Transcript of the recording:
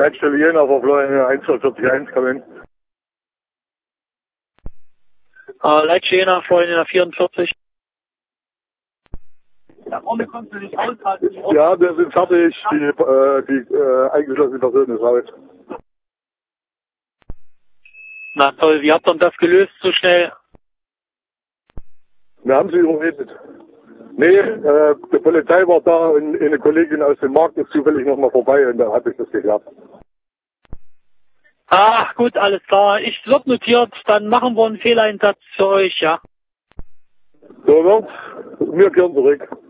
Leitstelle Jena, aber Florian 141 kommen. Leitstelle Jena, Florian 44. Da vorne kommst du nicht aushalten. Ja, wir sind fertig. Die eingeschlossene Person ist raus. Na toll, wie habt ihr das gelöst so schnell? Wir haben sie überredet. Nee, die Polizei war da und eine Kollegin aus dem Markt ist zufällig noch mal vorbei und dann hat sich das geklappt. Ach gut, alles klar. Ich wird notiert, dann machen wir einen Fehleinsatz für euch, ja. So wird's. Wir kehren zurück.